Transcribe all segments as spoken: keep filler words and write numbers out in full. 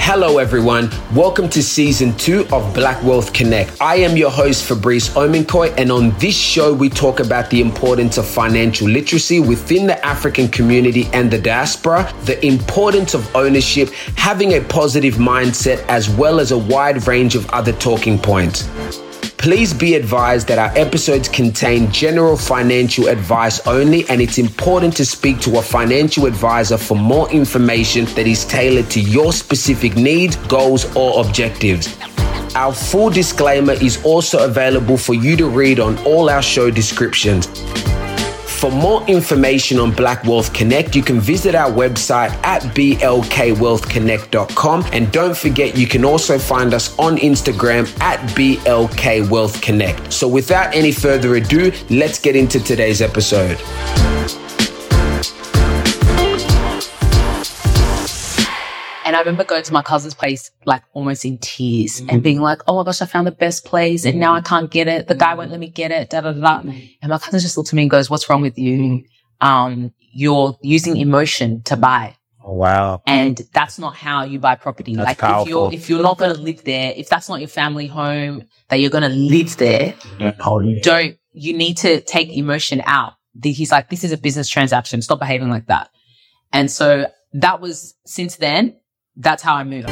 Hello everyone, welcome to season two of Black Wealth Connect. I am your host Fabrice Ominkoy, and on this show we talk about the importance of financial literacy within the African community and the diaspora, the importance of ownership, having a positive mindset, as well as a wide range of other talking points. Please be advised that our episodes contain general financial advice only, and it's important to speak to a financial advisor for more information that is tailored to your specific needs, goals, or objectives. Our full disclaimer is also available for you to read on all our show descriptions. For more information on Black Wealth Connect, you can visit our website at b l k wealth connect dot com. And don't forget, you can also find us on Instagram at b l k wealth connect. So without any further ado, let's get into today's episode. And I remember going to my cousin's place, like almost in tears, mm-hmm. and being like, oh my gosh, I found the best place and now I can't get it. The guy won't let me get it, da da da. Mm-hmm. And my cousin just looked at me and goes, what's wrong with you? Um, you're using emotion to buy. Oh, wow. And that's not how you buy property. That's like powerful. if you're, if you're not going to live there, if that's not your family home, that you're going to live there, mm-hmm. don't, you need to take emotion out. He's like, this is a business transaction. Stop behaving like that. And so that was, since then, that's how I moved.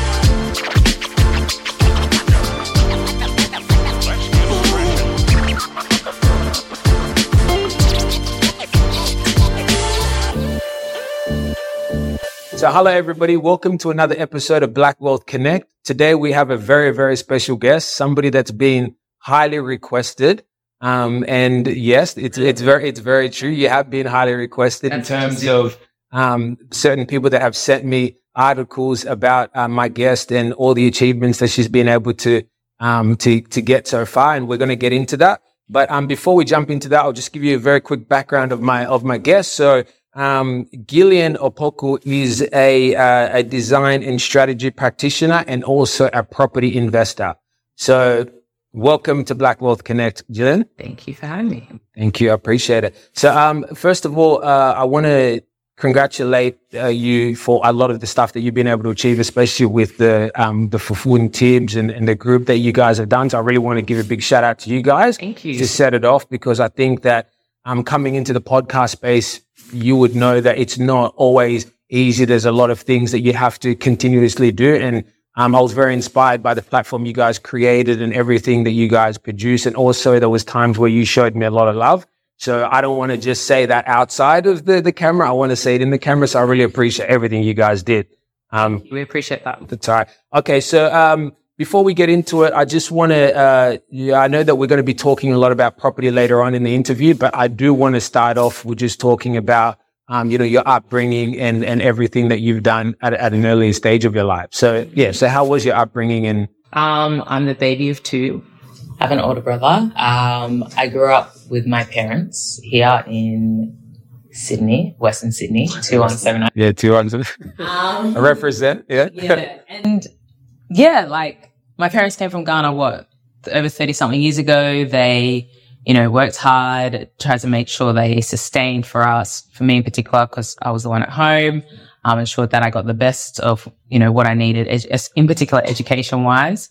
So hello everybody, welcome to another episode of Black Wealth Connect. Today we have a very, very special guest, somebody that's been highly requested. Um, and yes, it's, it's very, it's very true. You have been highly requested in terms of, um, certain people that have sent me articles about uh, my guest and all the achievements that she's been able to um to to get so far, and we're going to get into that. But um before we jump into that, I'll just give you a very quick background of my of my guest. So um Gillian Opoku is a uh, a design and strategy practitioner and also a property investor. So welcome to Black Wealth Connect, Gillian. Thank you for having me. Thank you, I appreciate it. So um first of all, uh I want to congratulate uh, you for a lot of the stuff that you've been able to achieve, especially with the um the Fufun Tibbs and, and the group that you guys have done. So I really want to give a big shout out to you guys. Thank you. To set it off, because I think that um coming into the podcast space, you would know that it's not always easy. There's a lot of things that you have to continuously do, and um I was very inspired by the platform you guys created and everything that you guys produce. And also there was times where you showed me a lot of love. So I don't want to just say that outside of the, the camera. I want to say it in the camera. So I really appreciate everything you guys did. Um, we appreciate that. That's all right. Okay. So, um, before we get into it, I just want to, uh, yeah, I know that we're going to be talking a lot about property later on in the interview, but I do want to start off with just talking about, um, you know, your upbringing and, and everything that you've done at, at an early stage of your life. So yeah. So how was your upbringing? And, um, I'm the baby of two. I have an older brother. Um, I grew up with my parents here in Sydney, Western Sydney, two one seven nine. Yeah, two one seven. Um, I represent, yeah. Yeah, and yeah, like my parents came from Ghana, what, over thirty something years ago. They, you know, worked hard, tried to make sure they sustained for us, for me in particular, because I was the one at home. Um, ensured that I got the best of, you know, what I needed, ed- in particular education wise.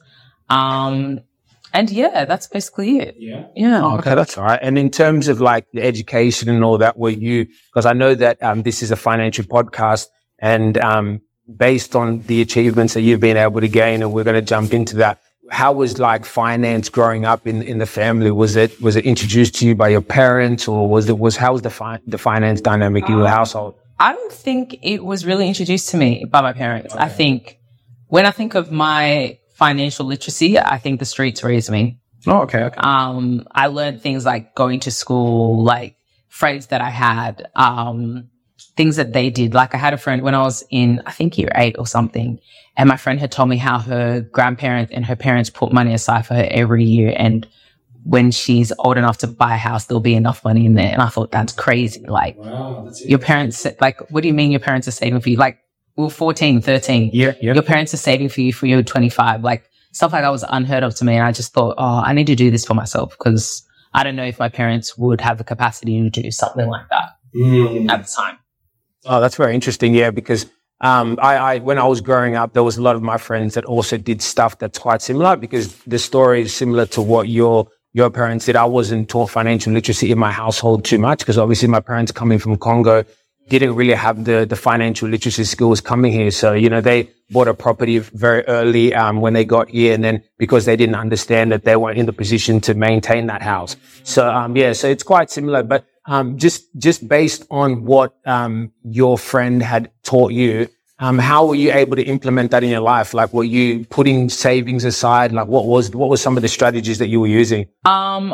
Um, And yeah, that's basically it. Yeah. Yeah. Oh, okay, that's all right. And in terms of like the education and all that, were you, because I know that um, this is a financial podcast, and um, based on the achievements that you've been able to gain, and we're going to jump into that. How was like finance growing up in, in the family? Was it was it introduced to you by your parents, or was it was how was the fi- the finance dynamic in your household? I don't think it was really introduced to me by my parents. Okay. I think when I think of my financial literacy, I think the streets raised me. Oh, okay, okay. Um, I learned things like going to school, like friends that I had, um, things that they did. Like I had a friend when I was in, I think year eight or something, and my friend had told me how her grandparents and her parents put money aside for her every year. And when she's old enough to buy a house, there'll be enough money in there. And I thought, that's crazy. Like, wow, that's your parents, like, what do you mean your parents are saving for you? Like, we were fourteen, thirteen. Yeah, yeah. Your parents are saving for you for your twenty-five. Like, stuff like that was unheard of to me. And I just thought, oh, I need to do this for myself, because I don't know if my parents would have the capacity to do something like that mm. at the time. Oh, that's very interesting. Yeah, because um, I, I, when I was growing up, there was a lot of my friends that also did stuff that's quite similar, because the story is similar to what your, your parents did. I wasn't taught financial literacy in my household too much, because obviously my parents coming from Congo didn't really have the, the financial literacy skills coming here. So, you know, they bought a property very early, um, when they got here. And then because they didn't understand that, they weren't in the position to maintain that house. So, um, yeah, so it's quite similar, but, um, just, just based on what, um, your friend had taught you, um, how were you able to implement that in your life? Like, were you putting savings aside? Like, what was, what were some of the strategies that you were using? Um,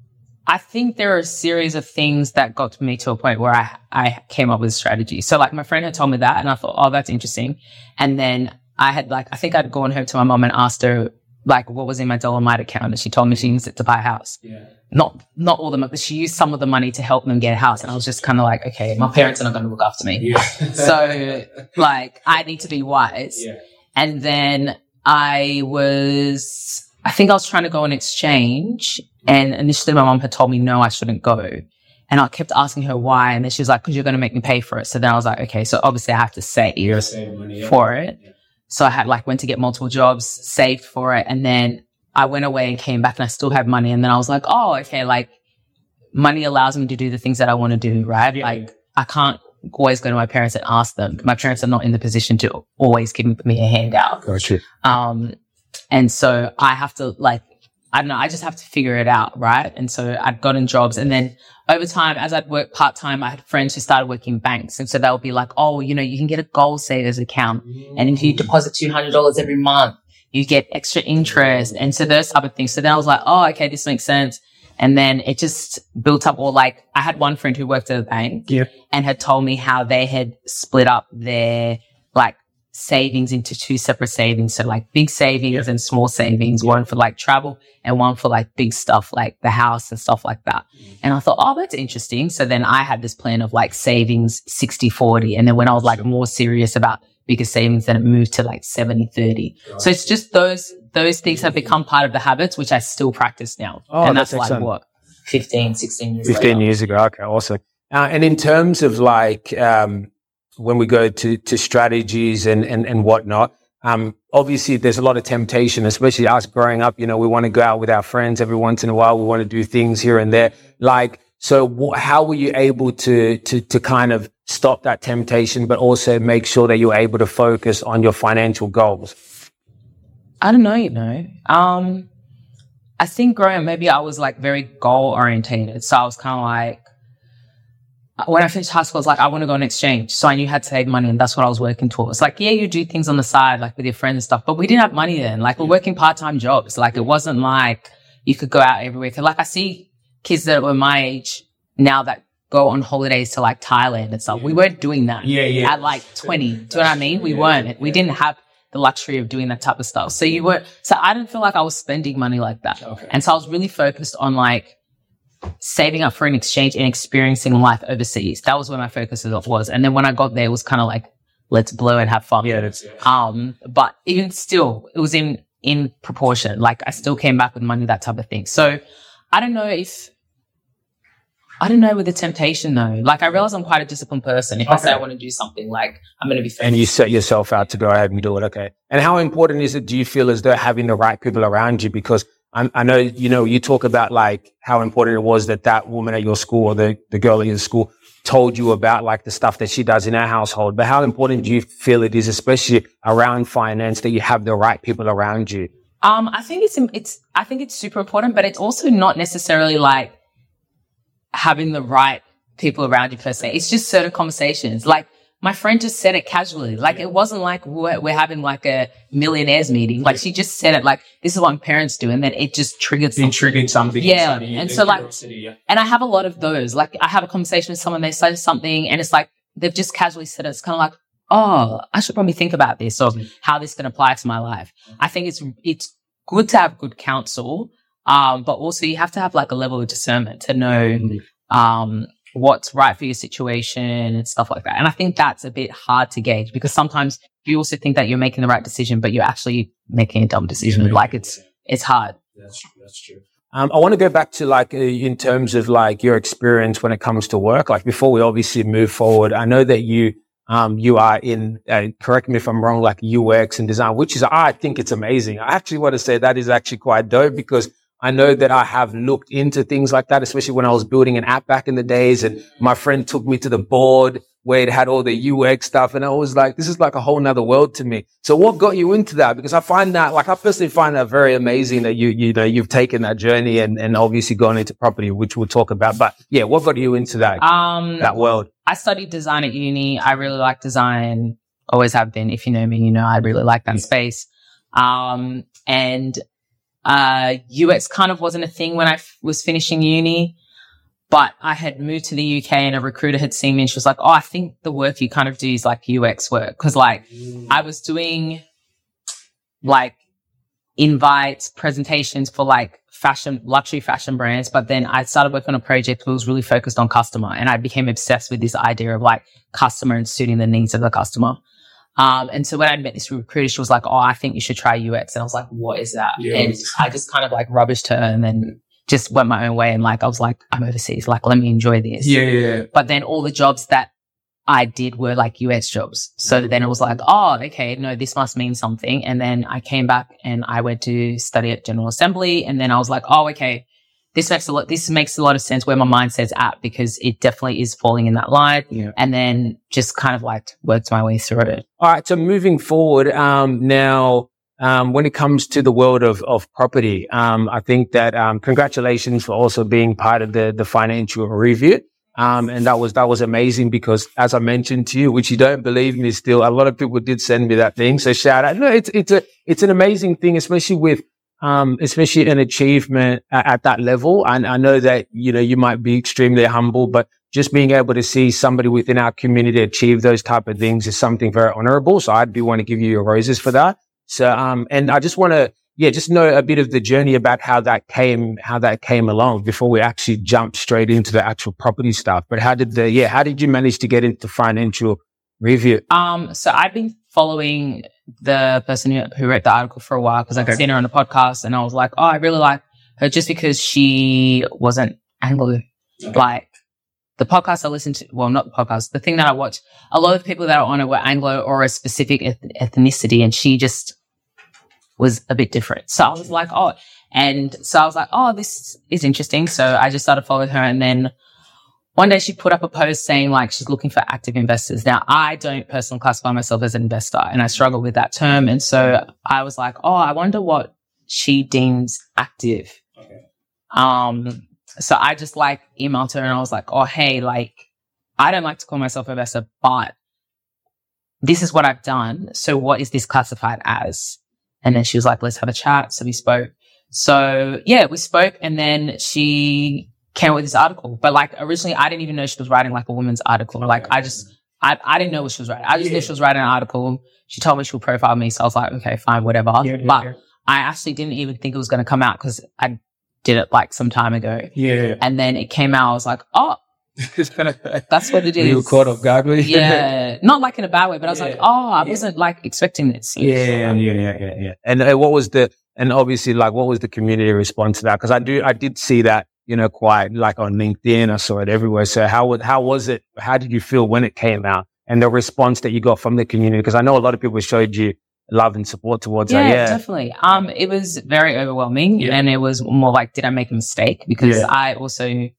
I think there are a series of things that got me to a point where I, I came up with a strategy. So like my friend had told me that, and I thought, oh, that's interesting. And then I had like, I think I'd gone home to my mom and asked her like what was in my Dolomite account. And she told me she used it to buy a house. Yeah. Not, not all the money, but she used some of the money to help them get a house. And I was just kind of like, okay, my parents are not going to look after me. Yeah. So like I need to be wise. Yeah. And then I was, I think I was trying to go on exchange. And initially my mom had told me, no, I shouldn't go. And I kept asking her why. And then she was like, because you're going to make me pay for it. So then I was like, okay, so obviously I have to save money, yeah. for it. Yeah. So I had like went to get multiple jobs, saved for it. And then I went away and came back and I still had money. And then I was like, oh, okay, like money allows me to do the things that I want to do, right? Yeah. Like I can't always go to my parents and ask them. My parents are not in the position to always give me a handout. Gotcha. Um, and so I have to like, I don't know, I just have to figure it out, right? And so I'd gotten jobs. And then over time, as I'd worked part-time, I had friends who started working in banks. And so they'll be like, oh, you know, you can get a gold savers account. And if you deposit two hundred dollars every month, you get extra interest. And so those type of things. So then I was like, oh, okay, this makes sense. And then it just built up, or like I had one friend who worked at a bank yeah. and had told me how they had split up their like savings into two separate savings. So like big savings yeah. and small savings, yeah. one for like travel and one for like big stuff like the house and stuff like that. Mm-hmm. And I thought, oh, that's interesting. So then I had this plan of like savings sixty forty. And then when I was like more serious about bigger savings, then it moved to like seventy thirty. Gotcha. So it's just those, those things have become part of the habits, which I still practice now. Oh, and that's, that's like what, fifteen, sixteen years fifteen later. Years ago. Okay. Awesome. Uh, and in terms of like, um, when we go to, to strategies and, and, and whatnot, um, obviously there's a lot of temptation, especially us growing up. You know, we want to go out with our friends every once in a while. We want to do things here and there. Like, so wh- how were you able to, to, to kind of stop that temptation, but also make sure that you're able to focus on your financial goals? I don't know, you know, um, I think growing up, maybe I was like very goal orientated. So I was kind of like, when I finished high school, I was like, I want to go on exchange. So I knew how to save money, and that's what I was working towards. Like, yeah, you do things on the side, like with your friends and stuff, but we didn't have money then. Like, we're working part-time jobs. Like, it wasn't like you could go out every week. Like, I see kids that were my age now that go on holidays to like Thailand and stuff. We weren't doing that yeah, yeah. at like twenty. Do you know what I mean? We weren't. We didn't have the luxury of doing that type of stuff. So you were, so I didn't feel like I was spending money like that. Okay. And so I was really focused on like, saving up for an exchange and experiencing life overseas. That was where my focus was. And then when I got there, it was kind of like, let's blow and have fun. Yeah, that's, yeah. Um, but even still, it was in, in proportion. Like I still came back with money, that type of thing. So I don't know if, I don't know with the temptation though. Like I realize I'm quite a disciplined person. If okay. I say I want to do something, like I'm going to be focused. And you set yourself out to go ahead and do it. Okay. And how important is it, do you feel, as though having the right people around you? Because I, I know, you know, you talk about like how important it was that that woman at your school, or the, the girl at your school, told you about like the stuff that she does in our household. But how important do you feel it is, especially around finance, that you have the right people around you? Um, I think it's, it's, I think it's super important, but it's also not necessarily like having the right people around you per se. It's just certain conversations. Like, my friend just said it casually. Like, it wasn't like we're, we're having like a millionaires meeting. Like, she just said it like, this is what my parents do. And then it just triggered something. It triggered something. Yeah. And so like, yeah. and I have a lot of those. Like, I have a conversation with someone, they say something and it's like, they've just casually said it. It's kind of like, oh, I should probably think about this, or how this can apply to my life. I think it's, it's good to have good counsel. Um, but also you have to have like a level of discernment to know, um, what's right for your situation and stuff like that. And I think that's a bit hard to gauge, because sometimes you also think that you're making the right decision, but you're actually making a dumb decision. Yeah, like it's, yeah. it's hard. That's true. That's true. Um, I want to go back to like, uh, in terms of like your experience when it comes to work, like before we obviously move forward, I know that you, Um, you are in, uh, correct me if I'm wrong, like U X and design, which is, I think it's amazing. I actually want to say that is actually quite dope because I know that I have looked into things like that, especially when I was building an app back in the days and my friend took me to the board where it had all the U X stuff. And I was like, this is like a whole nother world to me. So what got you into that? Because I find that, like, I personally find that very amazing that you, you know, you've taken that journey and, and obviously gone into property, which we'll talk about. But yeah, what got you into that, um, that world? I studied design at uni. I really like design. Always have been. If you know me, you know, I really like that yeah. space. Um, and, uh, U X kind of wasn't a thing when I f- was finishing uni. But I had moved to the U K and a recruiter had seen me and she was like, oh, I think the work you kind of do is like U X work. Cause like I was doing like invites, presentations for like fashion, luxury fashion brands. But then I started working on a project that was really focused on customer. And I became obsessed with this idea of like customer and suiting the needs of the customer. Um, and so when I met this recruiter, she was like, oh, I think you should try U X. And I was like, what is that? Yeah. And I just kind of like rubbished her and then just went my own way. And like, I was like, I'm overseas. Like, let me enjoy this. Yeah, yeah. But then all the jobs that I did were like U X jobs. So then it was like, oh, okay, no, this must mean something. And then I came back and I went to study at General Assembly. And then I was like, oh, okay, this makes a lot, this makes a lot of sense where my mind says at because it definitely is falling in that line. Yeah. And then just kind of like worked my way through it. All right. So moving forward, um, now, Um, when it comes to the world of, of property, um, I think that, um, congratulations for also being part of the, the financial review. Um, and that was, that was amazing because as I mentioned to you, which you don't believe me still, a lot of people did send me that thing. So shout out. No, it's, it's a, it's an amazing thing, especially with, um, especially an achievement at, at that level. And I know that, you know, you might be extremely humble, but just being able to see somebody within our community achieve those type of things is something very honorable. So I do want to give you your roses for that. So, um, and I just want to, yeah, just know a bit of the journey about how that came, how that came along before we actually jump straight into the actual property stuff. But how did the, yeah, how did you manage to get into financial review? Um, so I've been following the person who, who wrote the article for a while because I've seen her on the podcast and I was like, oh, I really like her just because she wasn't Anglo, like, the podcast I listened to, well, not the podcast, the thing that I watched, a lot of the people that are on it were Anglo or a specific eth- ethnicity and she just was a bit different. So I was like, oh, and so I was like, oh, this is interesting. So I just started following her. And then one day she put up a post saying like she's looking for active investors. Now, I don't personally classify myself as an investor and I struggle with that term. And so I was like, oh, I wonder what she deems active. Okay. Um, so I just like emailed her and I was like, oh, hey, like, I don't like to call myself an investor, but this is what I've done. So what is this classified as? And then she was like, let's have a chat. So we spoke. So yeah, we spoke and then she came with this article. But like originally I didn't even know she was writing like a woman's article. Like I just, I, I didn't know what she was writing. I just yeah. knew she was writing an article. She told me she would profile me. So I was like, okay, fine, whatever. Yeah, yeah, but yeah. I actually didn't even think it was going to come out because I did it like some time ago. Yeah. And then it came out. I was like, oh, that's what it is. You were caught off guard with Yeah. Not like in a bad way, but I was yeah. like, oh, I yeah. wasn't like expecting this. Yeah, yeah, yeah, yeah, yeah. And uh, what was the, and obviously like what was the community response to that? Because I do, I did see that, you know, quite like on LinkedIn. I saw it everywhere. So how was, how was it? How did you feel when it came out and the response that you got from the community? Because I know a lot of people showed you love and support towards yeah, that. Yeah, definitely. Um, it was very overwhelming yeah. and it was more like, did I make a mistake? Because yeah. I also,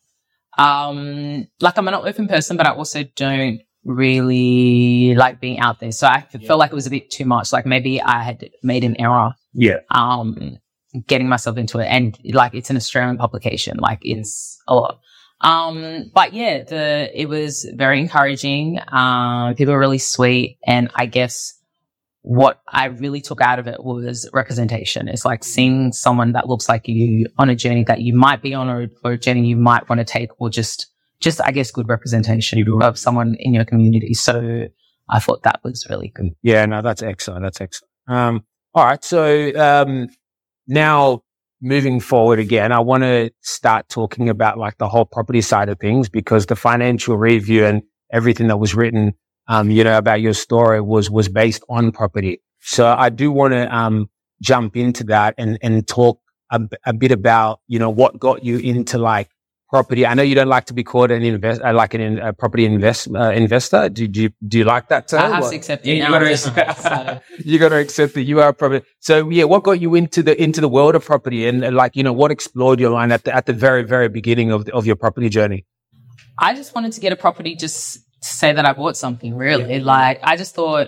um, like I'm an open person, but I also don't really like being out there. So I yeah. felt like it was a bit too much. Like maybe I had made an error. Yeah. Um, getting myself into it and like it's an Australian publication. Like it's a lot. Um, but yeah, the, it was very encouraging. Um, people were really sweet. And I guess what I really took out of it was representation. It's like seeing someone that looks like you on a journey that you might be on or, or a journey you might want to take or just, just, I guess, good representation of someone in your community. So I thought that was really good. Yeah, no, that's excellent. That's excellent. Um, all right. So, um, now moving forward again, I want to start talking about like the whole property side of things because the financial review and everything that was written Um, you know, about your story was, was based on property. So I do want to, um, jump into that and, and talk a, a bit about, you know, what got you into like property. I know you don't like to be called an invest, uh, like an in, a property invest uh, investor. Do, do you do you like that term? I have or? to accept Yeah, it. you now, gotta definitely, accept, so. you got to accept that you are a property. So yeah, what got you into the into the world of property, and uh, like you know what explored your mind at the at the very very beginning of of your property journey? I just wanted to get a property just to say that I bought something. Really, yeah. Like I just thought,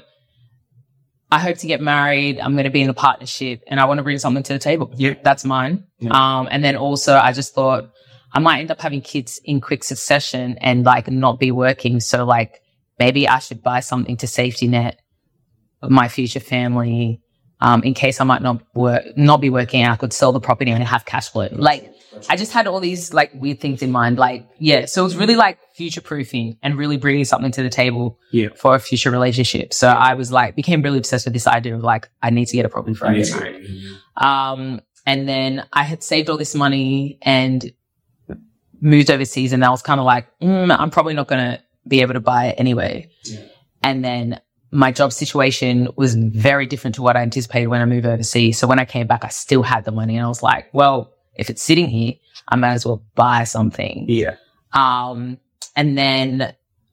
I hope to get married. I'm going to be in a partnership, and I want to bring something to the table. Yeah, that's mine. Yeah. Um, and then also, I just thought I might end up having kids in quick succession and like not be working. So like maybe I should buy something to safety net of my future family, um, in case I might not work, not be working. And I could sell the property and have cash flow. Like I just had all these like weird things in mind. Like yeah, so it was really like future proofing and really bringing something to the table yeah. for a future relationship. So I was like became really obsessed with this idea of like I need to get a property for I get married. Um, and then I had saved all this money and moved overseas, and I was kind of like, mm, I'm probably not going to be able to buy it anyway. Yeah. And then my job situation was very different to what I anticipated when I moved overseas. So when I came back, I still had the money, and I was like, well, if it's sitting here, I might as well buy something. Yeah. Um, and then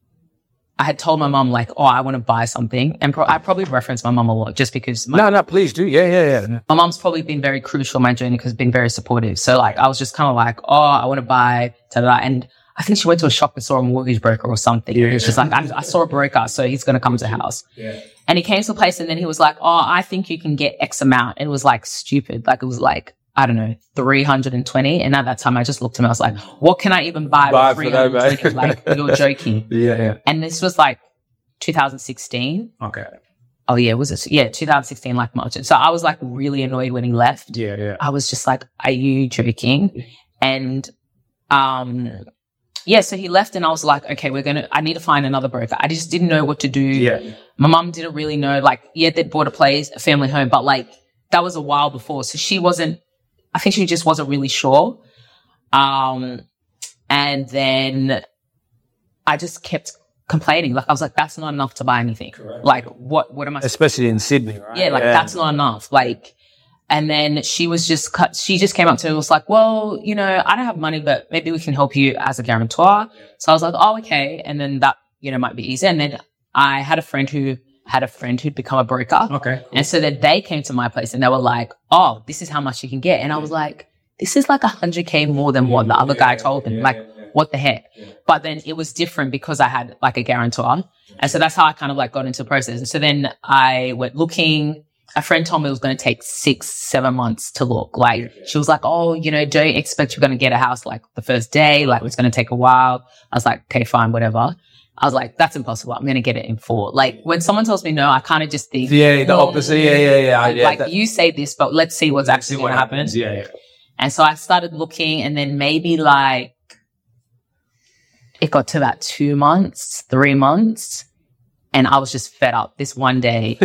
I had told my mom like, oh, I want to buy something. And pro- I probably reference my mom a lot just because. My, no, no, please do. Yeah, yeah, yeah. My mom's probably been very crucial in my journey because been very supportive. So like, I was just kind of like, oh, I want to buy, da-da-da. And I think she went to a shop and saw a mortgage broker or something. Yeah, it's just like, I, I saw a broker, so he's going to come to the house. Yeah. And he came to the place, and then he was like, oh, I think you can get X amount. And it was like stupid. Like it was like, I don't know, three hundred twenty. And at that time, I just looked at him. I was like, what can I even buy, buy with three hundred twenty? Like, you're joking. Yeah, yeah. And this was like two thousand sixteen. Okay. Oh, yeah, was it? Yeah, two thousand sixteen, like March. So I was like really annoyed when he left. Yeah, yeah. I was just like, are you joking? And, um, yeah, so he left, and I was like, okay, we're going to, I need to find another broker. I just didn't know what to do. Yeah. My mom didn't really know, like, yeah, they'd bought a place, a family home, but like that was a while before. So she wasn't, I think she just wasn't really sure. Um, and then I just kept complaining. Like I was like, that's not enough to buy anything. Correct. Like what, what am I? Especially in Sydney, right? Yeah. Like yeah. that's not enough. Like, and then she was just cut. She just came up to me and was like, well, you know, I don't have money, but maybe we can help you as a guarantor. So I was like, oh, okay. And then that, you know, might be easy. And then I had a friend who had a friend who'd become a broker. Okay. Cool. And so then they came to my place, and they were like, oh, this is how much you can get. And I was like, this is like a hundred K more than what the other guy told him. Like, what the heck? But then it was different because I had like a guarantor. And so that's how I kind of like got into the process. And so then I went looking. A friend told me it was going to take six, seven months to look. Like she was like, oh, you know, don't expect you're going to get a house like the first day. Like it's going to take a while. I was like, okay, fine, whatever. I was like, that's impossible. I'm going to get it in four. Like when someone tells me no, I kind of just think. Yeah, the opposite. Yeah, yeah, yeah. yeah like that, you say this, but let's see what's let's actually going to happen. Happens. Yeah, yeah. And so I started looking, and then maybe like it got to about two months, three months. And I was just fed up. This one day,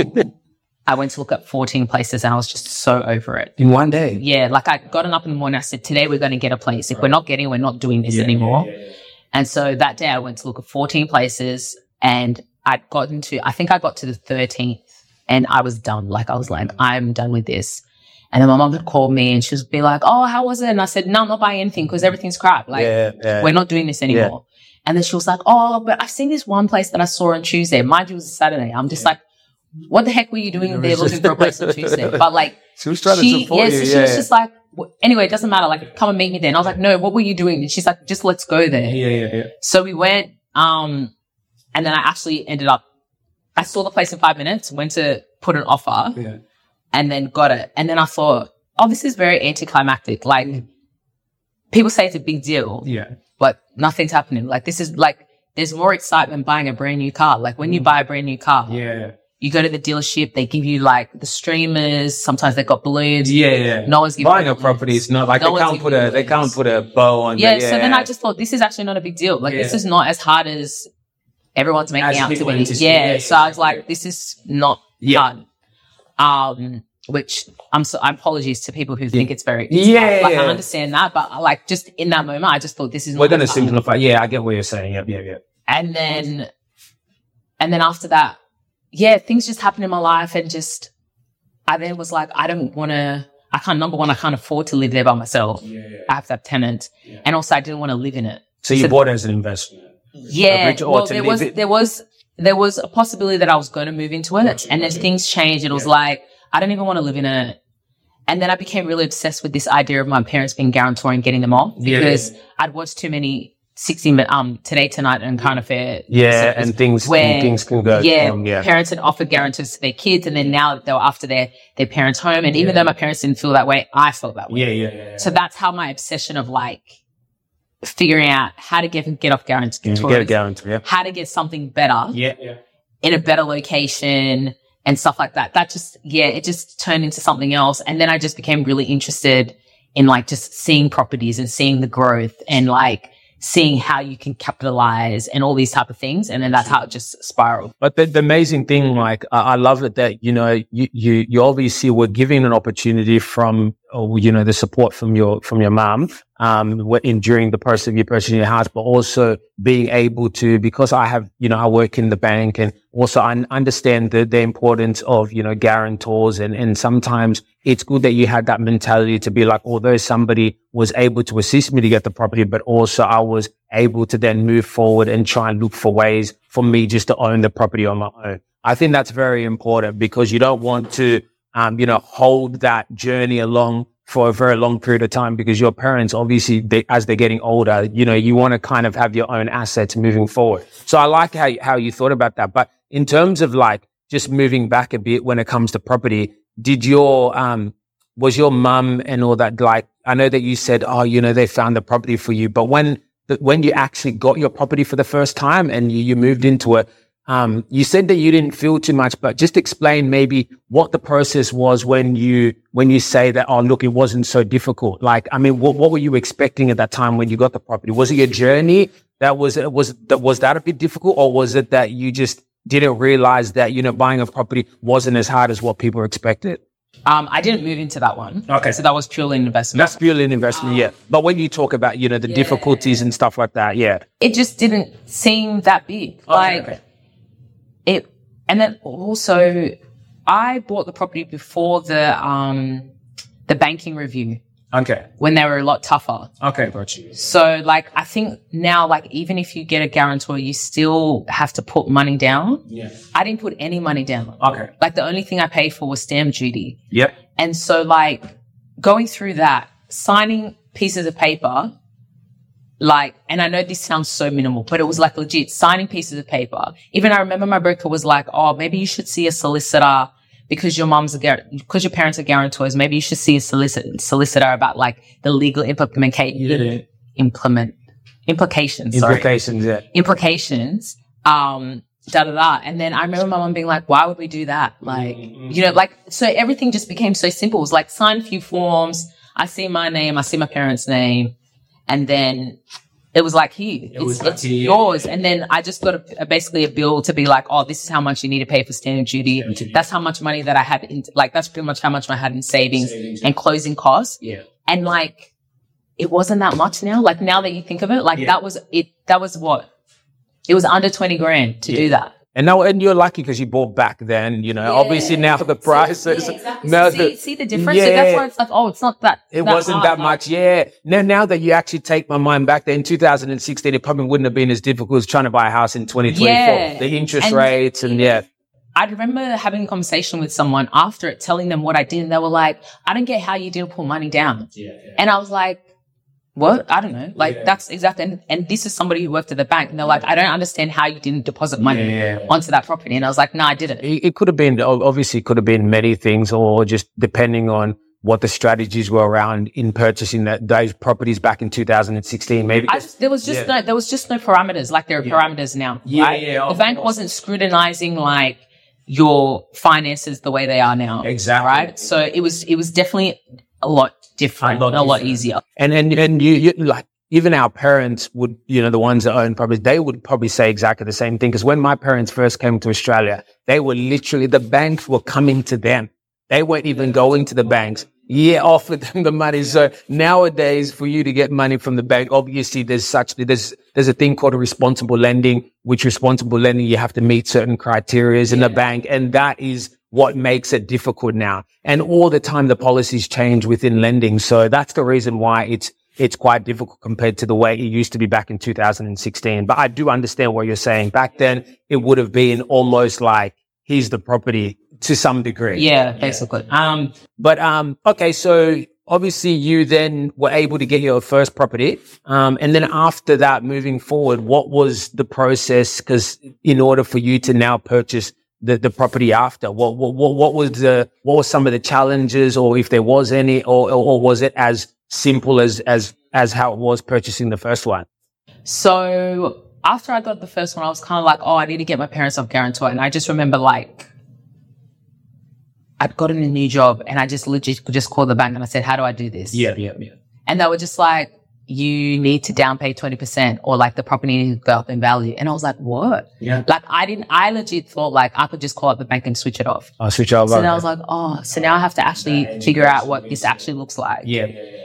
I went to look at fourteen places, and I was just so over it. In one day? Yeah. Like I got up in the morning. I said, today we're going to get a place. If right. we're not getting, we're not doing this yeah, anymore. Yeah, yeah, yeah. And so that day I went to look at fourteen places, and I'd gotten to, I think I got to the thirteenth, and I was done. Like I was like, I'm done with this. And then my mom would call me, and she would be like, oh, how was it? And I said, no, I'm not buying anything because everything's crap. Like yeah, yeah. we're not doing this anymore. Yeah. And then she was like, oh, but I've seen this one place that I saw on Tuesday. Mind you, it was a Saturday. I'm just yeah. like, what the heck were you doing there looking for a place on Tuesday? But like, she was trying she, to support yeah, you. So yeah, she was yeah. just like, anyway, it doesn't matter. Like, come and meet me there. And I was like, no, what were you doing? And she's like, just let's go there. Yeah, yeah, yeah. So we went, um, and then I actually ended up, I saw the place in five minutes, went to put an offer, yeah. and then got it. And then I thought, oh, this is very anticlimactic. Like, mm. people say it's a big deal, yeah, but nothing's happening. Like, this is like, there's more excitement buying a brand new car. Like, when you buy a brand new car, yeah. you go to the dealership, they give you like the streamers. Sometimes they've got balloons. Yeah, yeah. No one's giving buying a property. It's not like no they can't put a balloons. they can't put a bow on. Yeah, the, yeah. So then I just thought this is actually not a big deal. Like yeah. this is not as hard as everyone's making as out to be. Yeah, yeah. yeah. So I was like, this is not yeah. hard. Um, which I'm so I apologies to people who think yeah. it's very it's yeah. Like yeah. I understand that, but like just in that moment, I just thought this is. We're not going to hard. simplify. Yeah, I get what you're saying. Yep, yeah, yeah. And then, and then after that, yeah, things just happened in my life, and just, I then was like, I don't want to, I can't, number one, I can't afford to live there by myself. Yeah, yeah. I have to have tenants. Yeah. And also I didn't want to live in it. So you so, bought it as an investment? Yeah. Well, there was, it? there was, there was a possibility that I was going to move into it. Gotcha, and as things changed, it was yeah. like, I don't even want to live in it. And then I became really obsessed with this idea of my parents being guarantor and getting them off because yeah. I'd watched too many sixty um Today Tonight and Current Affair. Yeah, and things where, and things can go. Yeah, um, yeah, parents had offered guarantors to their kids, and then now they were after their their parents' home. And even yeah. though my parents didn't feel that way, I felt that way. Yeah, yeah, yeah. yeah. So that's how my obsession of like figuring out how to get get off guarantors, yeah, get a guarantor, yeah. how to get something better, yeah, yeah. in a better location and stuff like that. That just yeah, it just turned into something else. And then I just became really interested in like just seeing properties and seeing the growth and like seeing how you can capitalize and all these type of things. And then that's how it just spiraled. But the, the amazing thing, like, I, I love it that, you know, you, you, you obviously were given an opportunity from, or, you know, the support from your, from your mom, um, in during the process of you purchasing your house, but also being able to, because I have, you know, I work in the bank and also I understand the, the importance of, you know, guarantors. And, and sometimes it's good that you had that mentality to be like, although somebody was able to assist me to get the property, but also I was able to then move forward and try and look for ways for me just to own the property on my own. I think that's very important because you don't want to, um, you know, hold that journey along for a very long period of time because your parents, obviously, they, as they're getting older, you know, you want to kind of have your own assets moving forward. So I like how, how you thought about that. But in terms of like just moving back a bit when it comes to property, did your, um, was your mum and all that, like, I know that you said, oh, you know, they found the property for you, but when, when you actually got your property for the first time and you, you moved into it, um, you said that you didn't feel too much, but just explain maybe what the process was when you, when you say that, oh, look, it wasn't so difficult. Like, I mean, what, what were you expecting at that time when you got the property? Was it your journey that was, was, that, was that a bit difficult, or was it that you just didn't realize that, you know, buying a property wasn't as hard as what people expected? Um, I didn't move into that one. Okay. So that was purely an investment. That's purely an investment, um, yeah. But when you talk about, you know, the yeah. difficulties and stuff like that, yeah. It just didn't seem that big. Okay, like, okay. It, and then also I bought the property before the, um, the banking review. Okay. When they were a lot tougher. Okay, got you. So like, I think now, like, even if you get a guarantor, you still have to put money down. Yeah. I didn't put any money down. Okay. Like, the only thing I paid for was stamp duty. Yep. And so like, going through that, signing pieces of paper, like, and I know this sounds so minimal, but it was like legit signing pieces of paper. Even I remember my broker was like, oh, maybe you should see a solicitor because your mom's a gar- because your parents are guarantors. Maybe you should see a solicitor, solicitor about like the legal implica- yeah. implement implications. Implications, sorry. yeah. Implications. Um, da da da. And then I remember my mom being like, why would we do that? Like, mm-hmm. you know, like, so everything just became so simple. It was like sign a few forms. I see my name. I see my parents' name. And then it was like, here, it it's, it's here, yours. Yeah. And then I just got a, a, basically a bill to be like, oh, this is how much you need to pay for stamp duty. duty. That's how much money that I had in, like, that's pretty much how much I had in savings, savings and closing costs. Yeah. And like, it wasn't that much now. Like, now that you think of it, like, yeah. that was it, that was what? It was under twenty grand to yeah. do that. And now, and you're lucky because you bought back then, you know, yeah. obviously now the price so, is, yeah, exactly. now so the, see, see the difference? Yeah. So that's why it's like, oh, it's not that. It that wasn't hard, that much. Yeah. Now, now that you actually take my mind back there in two thousand sixteen, it probably wouldn't have been as difficult as trying to buy a house in twenty twenty-four. Yeah. The interest and, rates and yeah. I remember having a conversation with someone after it, telling them what I did. And they were like, I don't get how you didn't put money down. Yeah, yeah. And I was like, what? I don't know. Like, yeah. that's exactly, and, and this is somebody who worked at the bank. And they're like, I don't understand how you didn't deposit money yeah, yeah. onto that property. And I was like, no, I didn't. It, it could have been, obviously it could have been many things, or just depending on what the strategies were around in purchasing that, those properties back in two thousand sixteen. Maybe I just, there was just yeah. no, there was just no parameters like there are yeah. parameters now. Yeah, right? yeah. The bank wasn't scrutinizing like your finances the way they are now. Exactly. Right. So it was, it was definitely a lot different, a lot, a lot easier. And, and, and you, you like, even our parents would, you know, the ones that own properties, they would probably say exactly the same thing. Because when my parents first came to Australia, they were literally, the banks were coming to them. They weren't even going to the banks. Yeah, offered them the money. So nowadays, for you to get money from the bank, obviously there's such, there's, there's a thing called a responsible lending, which responsible lending, you have to meet certain criteria in yeah. the bank. And that is what makes it difficult now. And all the time the policies change within lending. So that's the reason why it's, it's quite difficult compared to the way it used to be back in two thousand sixteen. But I do understand what you're saying. Back then, it would have been almost like, here's the property to some degree. Yeah, basically. Um, but, um, okay. So obviously you then were able to get your first property. Um, and then after that, moving forward, what was the process? Because in order for you to now purchase the, the property after, what, what, what, what was the, what were some of the challenges, or if there was any, or, or, or was it as simple as, as, as how it was purchasing the first one? So after I got the first one, I was kind of like, oh, I need to get my parents off guarantor. And I just remember like, I'd gotten a new job and I just legit just called the bank and I said, how do I do this? Yeah, yeah, yeah. And they were just like, you need to down pay twenty percent or like the property needs to go up in value. And I was like, what? Yeah. Like I didn't, I legit thought like I could just call up the bank and switch it off. I'll switch over. So then I was like, oh, so now I have to actually figure out what this actually looks like. Yeah.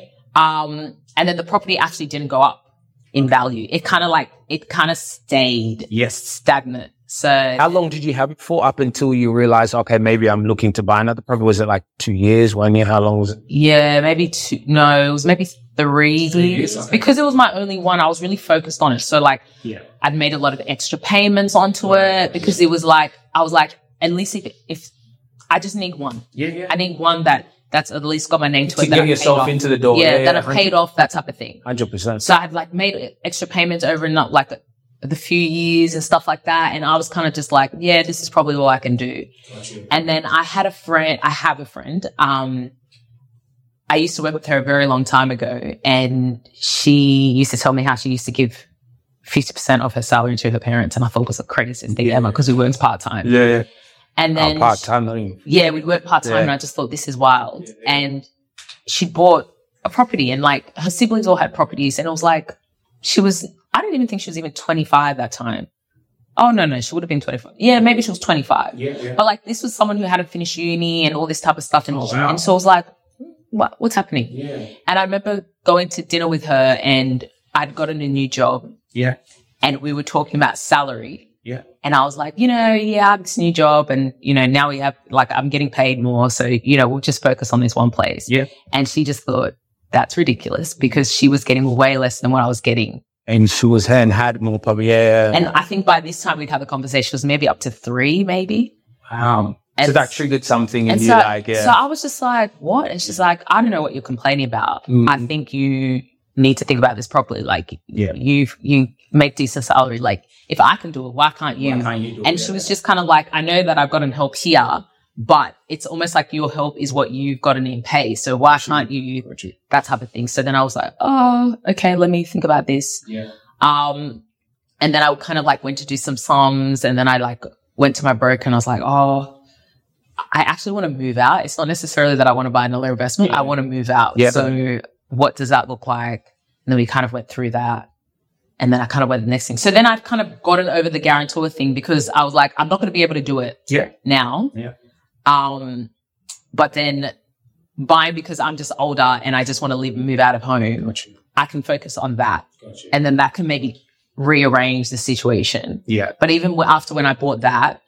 Um, and then the property actually didn't go up in value. It kind of like, it kind of stayed yes. stagnant. So how long did you have it for up until you realized, okay, maybe I'm looking to buy another property? Was it like two years, one year? How long was it? Yeah, maybe two. No, it was maybe three years. Okay. Because it was my only one. I was really focused on it. So like, yeah. I'd made a lot of extra payments onto it because it was like, I was like, at least if, if I just need one. Yeah, yeah. I need one that that's at least got my name to, to it. get yourself into the door. Yeah, yeah, yeah that I've paid off, that type of thing. one hundred percent. So I had like made extra payments over not like the, the few years and stuff like that. And I was kind of just like, yeah, this is probably all I can do. Gotcha. And then I had a friend, I have a friend, um, I used to work with her a very long time ago, and she used to tell me how she used to give fifty percent of her salary to her parents. And I thought it was the craziest thing ever because we worked part-time. Yeah, yeah. And then, oh, part-time, not even. Yeah, we'd work part-time yeah. and I just thought this is wild. Yeah, yeah. And she bought a property and like her siblings all had properties, and it was like, she was, I don't even think she was even twenty-five that time. Oh, no, no, she would have been twenty-five. Yeah, maybe she was twenty-five. Yeah, yeah. But like this was someone who hadn't finished uni and all this type of stuff. And, oh, wow. and so I was like, what, what's happening? Yeah. And I remember going to dinner with her, and I'd gotten a new job. Yeah. And we were talking about salary. Yeah. And I was like, you know, yeah, I have this new job, and, you know, now we have, like, I'm getting paid more. So, you know, we'll just focus on this one place. Yeah. And she just thought, that's ridiculous, because she was getting way less than what I was getting. And she was her and had more probably, yeah. And I think by this time we'd have a conversation. It was maybe up to three, maybe. Wow. And so that triggered something in you, so, like, yeah. So I was just like, what? And she's like, I don't know what you're complaining about. Mm. I think you need to think about this properly. Like, yeah. you you make decent salary. Like, if I can do it, why can't you? Why can't you do and it? she was just kind of like, I know that I've gotten help here, but it's almost like your help is what you've gotten in pay. So why can't you? That type of thing. So then I was like, oh, okay, let me think about this. Yeah. Um, and then I kind of like went to do some sums, and then I like went to my broker and I was like, oh, I actually want to move out. It's not necessarily that I want to buy another investment. Yeah. I want to move out. Yeah. So what does that look like? And then we kind of went through that. And then I kind of went to the next thing. So then I've kind of gotten over the guarantor thing, because I was like, I'm not going to be able to do it yeah. now. Yeah. Um, but then buying because I'm just older and I just want to leave and move out of home, gotcha. I can focus on that. Gotcha. And then that can maybe rearrange the situation. Yeah. But even after when I bought that,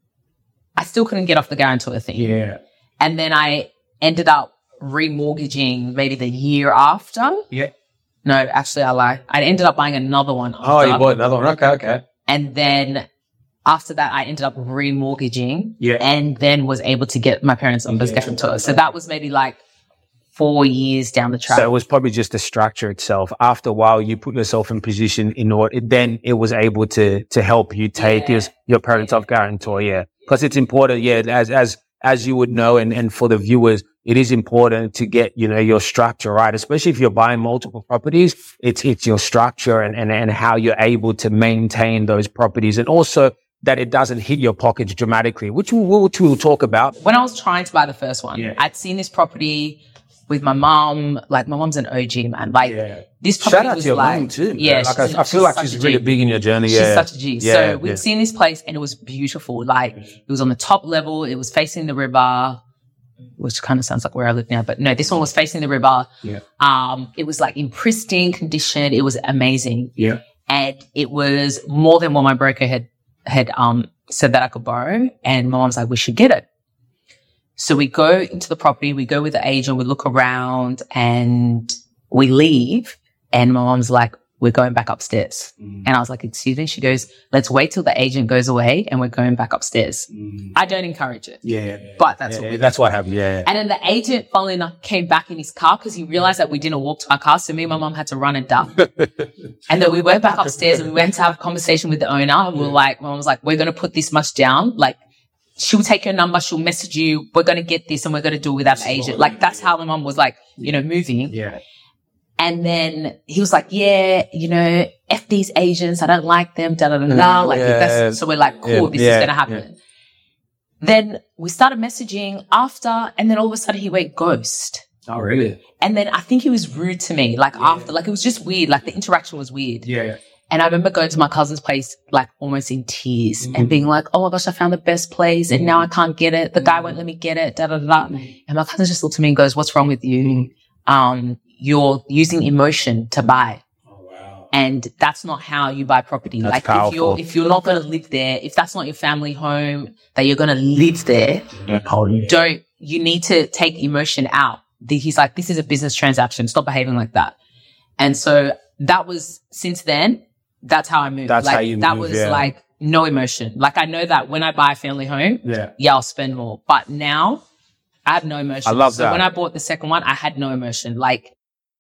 I still couldn't get off the guarantor thing. Yeah. And then I ended up remortgaging maybe the year after. Yeah. No, actually I lied. I ended up buying another one. Oh, you bought another one. Okay, okay. And then after that, I ended up remortgaging. Yeah. And then was able to get my parents on as guarantor. So that was maybe like four years down the track. So it was probably just the structure itself. After a while, you put yourself in position in order, then it was able to, to help you take yeah. your, your parents off guarantor. Yeah. Because it's important. Yeah. As, as, as you would know, and, and for the viewers, it is important to get, you know, your structure right, especially if you're buying multiple properties. It's, it's your structure and, and, and how you're able to maintain those properties, and also that it doesn't hit your pockets dramatically, which we'll, we'll, we'll talk about. When I was trying to buy the first one, yeah. I'd seen this property with my mom. Like, my mom's an O G, man. Like, yeah. this property Shout out was to your like, mom too. Yeah, like I, I feel like she's really big in your journey. She's yeah. such a G. Yeah, so we'd yeah. seen this place and it was beautiful. Like, it was on the top level. It was facing the river, which kind of sounds like where I live now, but no, this one was facing the river. Yeah. Um, it was like in pristine condition. It was amazing. Yeah. And it was more than what my broker had, had, um, said that I could borrow. And my mom's like, we should get it. So we go into the property, we go with the agent, we look around and we leave. And my mom's like, we're going back upstairs. Mm. And I was like, excuse me? She goes, let's wait till the agent goes away and we're going back upstairs. Mm. I don't encourage it. Yeah. yeah, yeah. But that's yeah, what yeah, that's what happened. Yeah, yeah. And then the agent, funnily enough, came back in his car because he realized that we didn't walk to our car. So me and my mom had to run and duck. And then we went back upstairs and we went to have a conversation with the owner. And we were like, my mom was like, we're going to put this much down. Like, she'll take your number. She'll message you. We're going to get this and we're going to do it without the agent. Like, that's how my mom was like, you know, moving. Yeah. And then he was like, yeah, you know, F these agents. I don't like them. Da, da, da, da. Like, yeah. that's, so we're like, cool, yeah. this yeah. is going to happen. Yeah. Then we started messaging after, and then all of a sudden he went ghost. Oh, really? And then I think he was rude to me, like yeah. after, like it was just weird. Like the interaction was weird. Yeah. yeah. And I remember going to my cousin's place, like almost in tears mm-hmm. and being like, oh my gosh, I found the best place and now I can't get it. The guy won't let me get it, da, da, da, da. Mm-hmm. And my cousin just looked at me and goes, what's wrong with you? Um, you're using emotion to buy. Oh, wow. And that's not how you buy property. That's like powerful. if you're, if you're not going to live there, if that's not your family home, that you're going to live there, yeah. don't, you need to take emotion out. He's like, this is a business transaction. Stop behaving like that. And so that was, since then, that's how I moved. That's like, how you that move, was yeah. like no emotion. Like I know that when I buy a family home, yeah, yeah, I'll spend more. But now I have no emotion. I love so that. When I bought the second one, I had no emotion. Like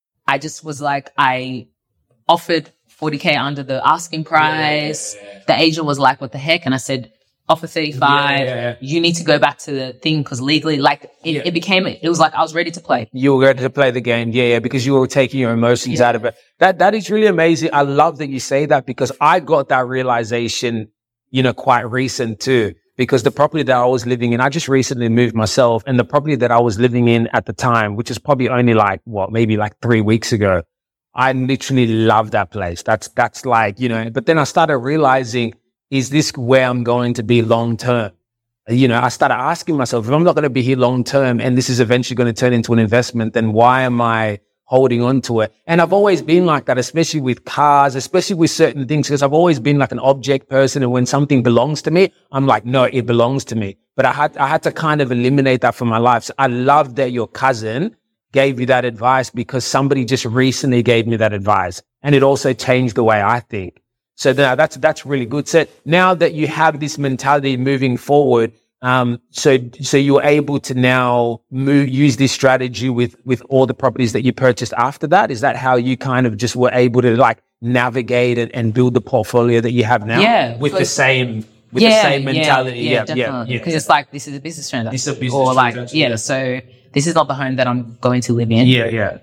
I just was like, I offered forty K under the asking price. Yeah, yeah, yeah. The agent was like, what the heck? And I said, offer thirty-five. Yeah, yeah, yeah. You need to go back to the thing because legally, like it, yeah. it became, it was like I was ready to play. You were ready to play the game. Yeah, yeah, because you were taking your emotions yeah. out of it. That, that is really amazing. I love that you say that because I got that realization, you know, quite recent too. Because the property that I was living in, I just recently moved myself, and the property that I was living in at the time, which is probably only like, what, maybe like three weeks ago, I literally love that place. That's, that's like, you know, but then I started realizing, is this where I'm going to be long term? You know, I started asking myself, if I'm not going to be here long term and this is eventually going to turn into an investment, then why am I holding on to it? And I've always been like that, especially with cars, especially with certain things, because I've always been like an object person. And when something belongs to me, I'm like, no, it belongs to me. But I had, I had to kind of eliminate that from my life. So I love that your cousin gave you that advice because somebody just recently gave me that advice. And it also changed the way I think. So now that's, that's really good. So now that you have this mentality moving forward, um, so, so you're able to now move, use this strategy with, with all the properties that you purchased after that. Is that how you kind of just were able to like navigate it and build the portfolio that you have now? Yeah. With the same, with yeah, the same mentality. Yeah, yeah, yeah. Because yeah, yeah. it's like, this is a business transaction. It's a business or like, transaction. Yeah, yeah. So this is not the home that I'm going to live in. Yeah, yeah.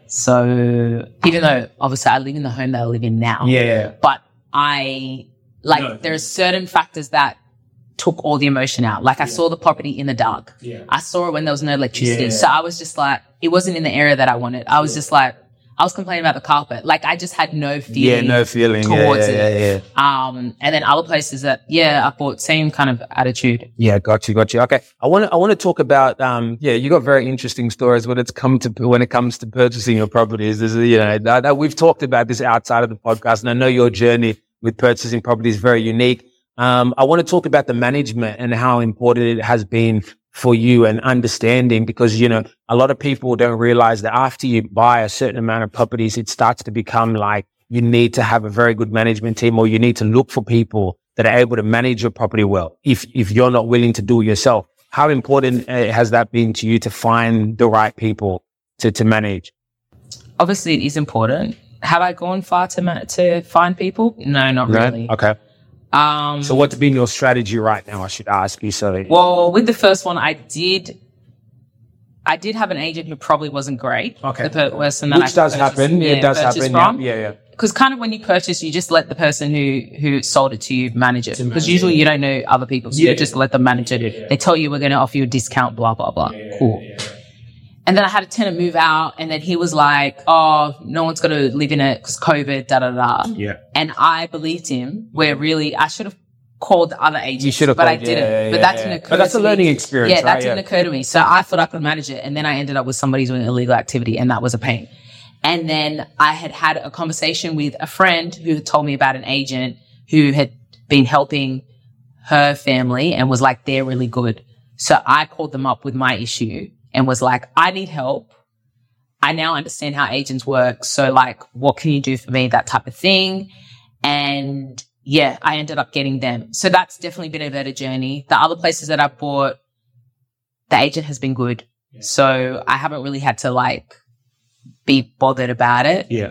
So even though obviously I live in the home that I live in now. Yeah, yeah. But I, like, no. there are certain factors that took all the emotion out. Like, I yeah. saw the property in the dark. Yeah. I saw it when there was no electricity. Yeah. So I was just like, it wasn't in the area that I wanted. I was yeah. just like, I was complaining about the carpet. Like, I just had no feeling. Yeah, no feeling towards yeah, yeah, it. Yeah, yeah. Um, and then other places that, yeah, I thought same kind of attitude. Yeah, got you, got you. Okay, I want to, I want to talk about, um, yeah, you got very interesting stories when it's come to when it comes to purchasing your properties. This is, you know, that, that we've talked about this outside of the podcast, and I know your journey with purchasing property is very unique. Um, I want to talk about the management and how important it has been for you and understanding, because, you know, a lot of people don't realize that after you buy a certain amount of properties, it starts to become like you need to have a very good management team, or you need to look for people that are able to manage your property well. If, if you're not willing to do it yourself, how important uh, has that been to you to find the right people to, to manage? Obviously it is important. Have I gone far to ma- to find people? No, not no? really. Okay. Um, so what's been your strategy right now? I should ask you. So, well, with the first one, I did, I did have an agent who probably wasn't great. Okay. The person that Which I does purchased, happen. yeah, It does happen. From. Yeah, yeah. Because kind of when you purchase, you just let the person who, who sold it to you manage it. Because usually you don't know other people. So yeah. you just let them manage it. Yeah. They tell you we're going to offer you a discount, blah, blah, blah. Yeah, cool. Yeah, yeah. And then I had a tenant move out, and then he was like, oh, no one's going to live in it because COVID, da, da, da. Yeah. And I believed him, where really I should have called the other agents. You should have but called, I didn't. yeah, yeah, but that didn't yeah. occur But that's to a learning me. experience, Yeah, right? that didn't yeah. occur to me. So I thought I could manage it, and then I ended up with somebody doing illegal activity, and that was a pain. And then I had had a conversation with a friend who had told me about an agent who had been helping her family and was like, they're really good. So I called them up with my issue and was like, I need help. I now understand how agents work. So like, what can you do for me? That type of thing. And yeah, I ended up getting them. So that's definitely been a better journey. The other places that I bought, the agent has been good. Yeah. So I haven't really had to like be bothered about it. Yeah.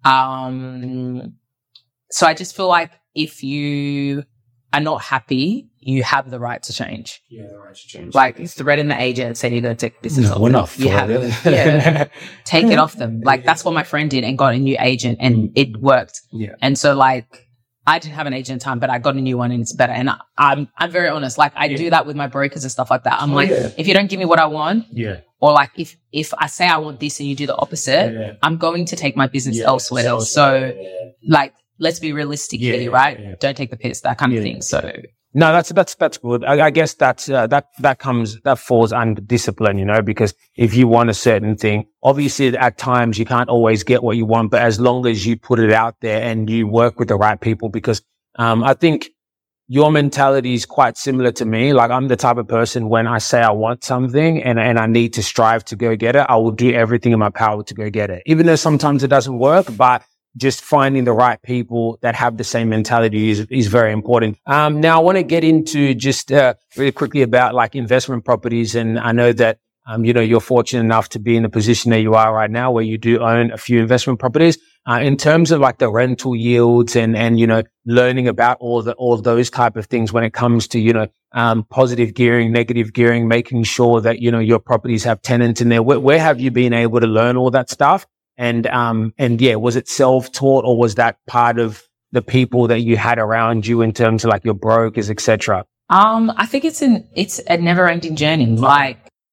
Um, so I just feel like if you are not happy, you have the right to change. Yeah, the right to change. Like threaten the agent, say you're going to take business no, off we're them. not You have it. yeah, take it off them. Like that's what my friend did and got a new agent and it worked. Yeah. And so like I didn't have an agent at the time, but I got a new one and it's better. And I, I'm I'm very honest. Like I yeah. do that with my brokers and stuff like that. I'm oh, like, yeah. if you don't give me what I want, yeah. or like if if I say I want this and you do the opposite, yeah. I'm going to take my business yeah. elsewhere. So, so yeah. like let's be realistic yeah, here, right? Yeah. Don't take the piss, that kind yeah. of thing. So no, that's that's that's good. I, I guess that's uh, that that comes that falls under discipline, you know, because if you want a certain thing, obviously at times you can't always get what you want, but as long as you put it out there and you work with the right people, because um I think your mentality is quite similar to me. Like I'm the type of person when I say I want something and and I need to strive to go get it, I will do everything in my power to go get it, even though sometimes it doesn't work, but just finding the right people that have the same mentality is, is very important. Um, now I want to get into just, uh, really quickly about like investment properties. And I know that, um, you know, you're fortunate enough to be in the position that you are right now where you do own a few investment properties. Uh, in terms of like the rental yields and, and, you know, learning about all the, all those type of things when it comes to, you know, um, positive gearing, negative gearing, making sure that, you know, your properties have tenants in there. Where, where have you been able to learn all that stuff? And, um, and yeah, was it self-taught or was that part of the people that you had around you in terms of like your brokers, et cetera? Um, I think it's an, it's a never ending journey. Like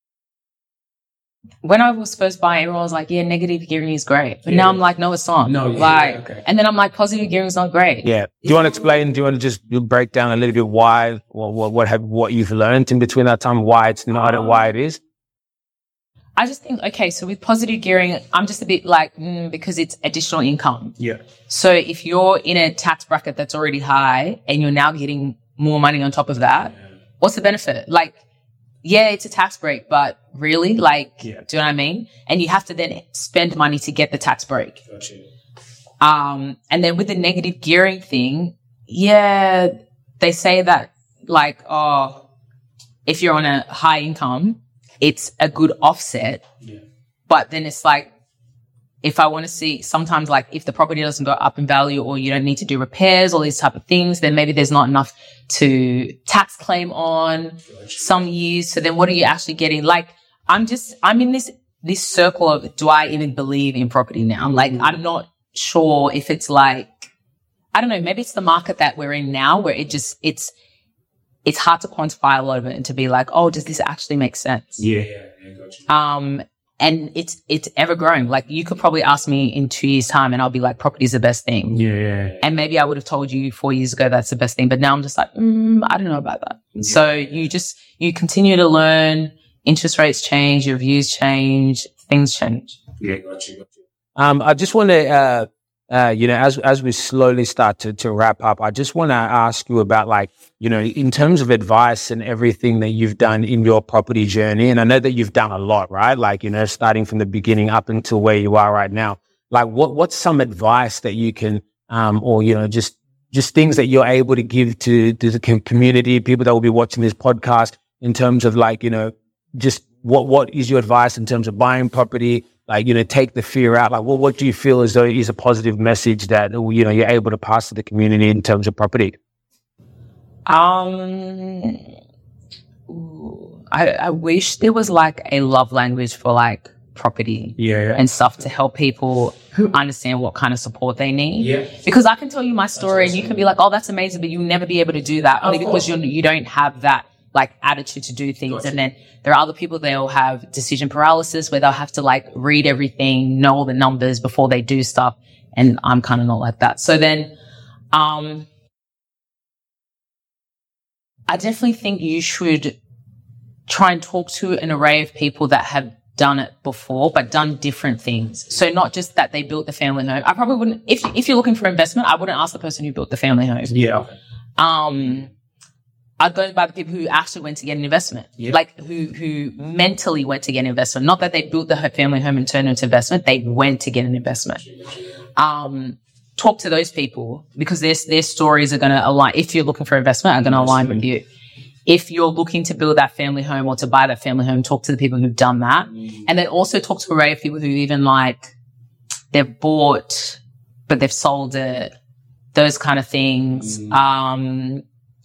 when I was first buying, everyone was like, yeah, negative gearing is great. But yeah. now I'm like, no, it's not. No, like, yeah, okay. And then I'm like, positive gearing is not great. Yeah. Do you want to explain, do you want to just break down a little bit why, what, what, what have, what you've learned in between that time, why it's not, um, why it is? I just think, okay, so with positive gearing, I'm just a bit like, mm, because it's additional income. Yeah. So if you're in a tax bracket that's already high and you're now getting more money on top of that, yeah. what's the benefit? Like, yeah, it's a tax break, but really, like, yeah. do you know what I mean? And you have to then spend money to get the tax break. Gotcha. Um, and then with the negative gearing thing, yeah, they say that like, oh, if you're on a high income, it's a good offset. Yeah. But then it's like, if I want to see sometimes like if the property doesn't go up in value or you don't need to do repairs, all these type of things, then maybe there's not enough to tax claim on gotcha. Some years. So then what are you actually getting? Like I'm just, I'm in this, this circle of, do I even believe in property now? Like mm-hmm. I'm not sure if it's like, I don't know, maybe it's the market that we're in now where it just, it's, it's hard to quantify a lot of it and to be like, oh, does this actually make sense? Yeah, yeah, yeah, gotcha. Um, and it's, it's ever growing. Like you could probably ask me in two years time and I'll be like, property is the best thing. Yeah, yeah, yeah. And maybe I would have told you four years ago that's the best thing. But now I'm just like, mm, I don't know about that. Yeah. So you just, you continue to learn, interest rates change, your views change, things change. Yeah, gotcha, gotcha. Um, I just want to, uh, Uh, you know, as, as we slowly start to, to wrap up, I just want to ask you about like, you know, in terms of advice and everything that you've done in your property journey. And I know that you've done a lot, right? Like, you know, starting from the beginning up until where you are right now. Like what, what's some advice that you can, um, or, you know, just, just things that you're able to give to, to the community, people that will be watching this podcast in terms of like, you know, just what, what is your advice in terms of buying property? Like, you know, take the fear out. Like, well, what do you feel as though is a positive message that, you know, you're able to pass to the community in terms of property? Um, I, I wish there was like a love language for like property yeah, yeah. and stuff to help people understand what kind of support they need. Yeah. Because I can tell you my story awesome. And you can be like, oh, that's amazing, but you'll never be able to do that only because you're, you don't have that like attitude to do things. Gotcha. And then there are other people, they'll have decision paralysis where they'll have to like read everything, know all the numbers before they do stuff. And I'm kind of not like that. So then, um, I definitely think you should try and talk to an array of people that have done it before, but done different things. So not just that they built the family home. I probably wouldn't, if, if you're looking for investment, I wouldn't ask the person who built the family home. Yeah. Um, I'd go by the people who actually went to get an investment, yep. like who who mentally went to get an investment. Not that they built the family home and turned it into investment. They went to get an investment. Um, talk to those people because their their stories are going to align. If you're looking for investment, are going to align with you. If you're looking to build that family home or to buy that family home, talk to the people who've done that, mm. and then also talk to a array of people who even like they've bought but they've sold it. Those kind of things. Mm. Um,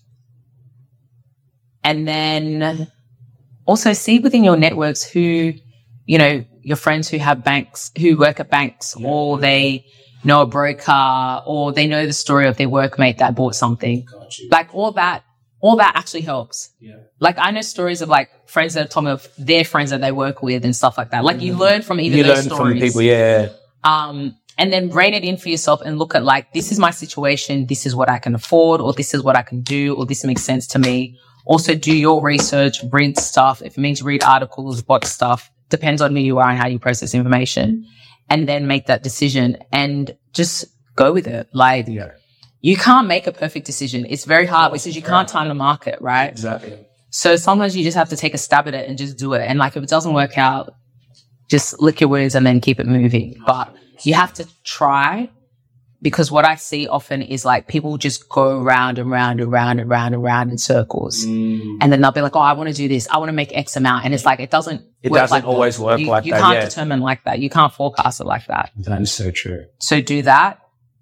And then also see within your networks who, you know, your friends who have banks, who work at banks, yeah. or they know a broker, or they know the story of their workmate that bought something. Like all that, all that actually helps. Yeah. Like I know stories of like friends that have told me of their friends that they work with and stuff like that. Like you learn from even you those learn stories. from people, yeah. Um, and then rein it in for yourself and look at like, this is my situation. This is what I can afford, or this is what I can do, or this makes sense to me. Also do your research, read stuff. If it means read articles, watch stuff, depends on who you are and how you process information, and then make that decision and just go with it. Like yeah. you can't make a perfect decision. It's very hard because you can't time the market, right? Exactly. So sometimes you just have to take a stab at it and just do it. And like if it doesn't work out, just lick your wounds and then keep it moving. But you have to try. Because what I see often is like people just go round and round and round and round and round in circles. Mm. And then they'll be like, oh, I want to do this. I want to make X amount. And it's like, it doesn't It work doesn't like always that. work you, like you that. You can't yeah. determine like that. You can't forecast it like that. That is so true. So do that.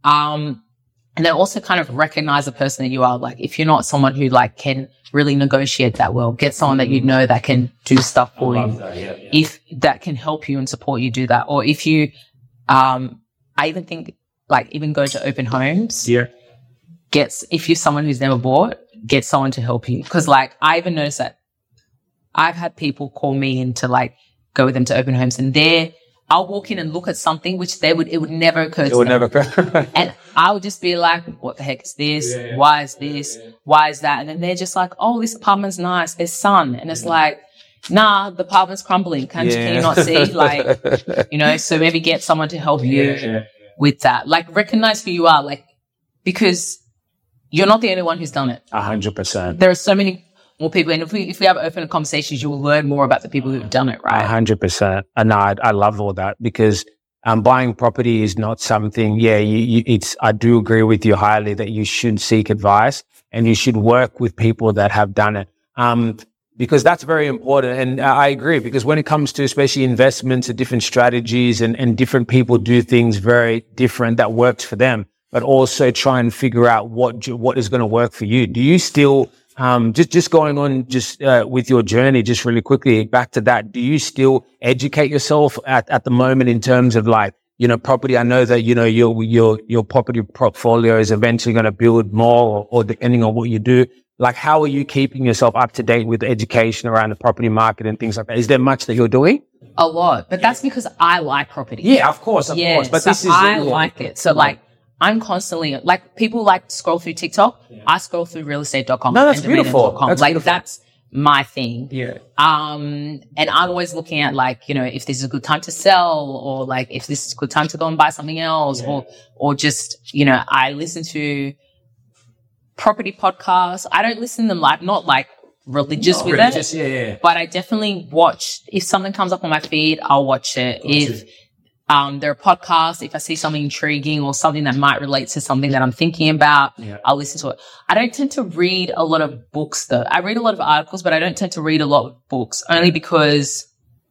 Um, and then also kind of recognize the person that you are. Like if you're not someone who like can really negotiate that well, get someone that you know that can do stuff for you. That. Yeah, yeah. If that can help you and support you, do that. Or if you, um, I even think, like even go to open homes. Yeah. Gets, if you're someone who's never bought, get someone to help you. Cause like I even noticed that I've had people call me in to like go with them to open homes, and they're, I'll walk in and look at something which they would, it would never occur to It would them. never occur. And I would just be like, what the heck is this? Yeah, yeah. Why is this? Yeah, yeah. Why is that? And then they're just like, oh, this apartment's nice. There's sun. And it's yeah. like, nah, the apartment's crumbling. Can, yeah. can you not see? Like, you know, so maybe get someone to help you. Yeah, yeah. With that, like recognize who you are, like, because you're not the only one who's done it. A hundred percent. There are so many more people. And if we, if we have open conversations, you will learn more about the people who've done it, right? A hundred percent. And I, I love all that because, um, buying property is not something, yeah, you, you, it's, I do agree with you highly that you should seek advice and you should work with people that have done it. Um, Because that's very important. And I agree, because when it comes to especially investments and different strategies and, and different people do things very different that works for them, but also try and figure out what, what is going to work for you. Do you still, um, just, just going on just, uh, with your journey, just really quickly back to that, do you still educate yourself at, at the moment in terms of like, you know, property? I know that, you know, your, your, your property portfolio is eventually going to build more or, or depending on what you do. Like, how are you keeping yourself up to date with education around the property market and things like that? Is there much that you're doing? A lot, but that's because I like property. Yeah, of course, of yeah, course. But so this is I yeah. like it. So like, I'm constantly like people like to scroll through TikTok. Yeah. I scroll through real estate dot com. No, that's beautiful. That's like beautiful. That's my thing. Yeah. Um, and I'm always looking at like, you know, if this is a good time to sell, or like if this is a good time to go and buy something else, yeah. or or just, you know, I listen to property podcasts. I don't listen to them like, not like religious not with religious, it. Yeah, yeah. But I definitely watch. If something comes up on my feed, I'll watch it. Watch if it. um there are podcasts, if I see something intriguing or something that might relate to something that I'm thinking about, yeah. I'll listen to it. I don't tend to read a lot of books though. I read a lot of articles, but I don't tend to read a lot of books, only because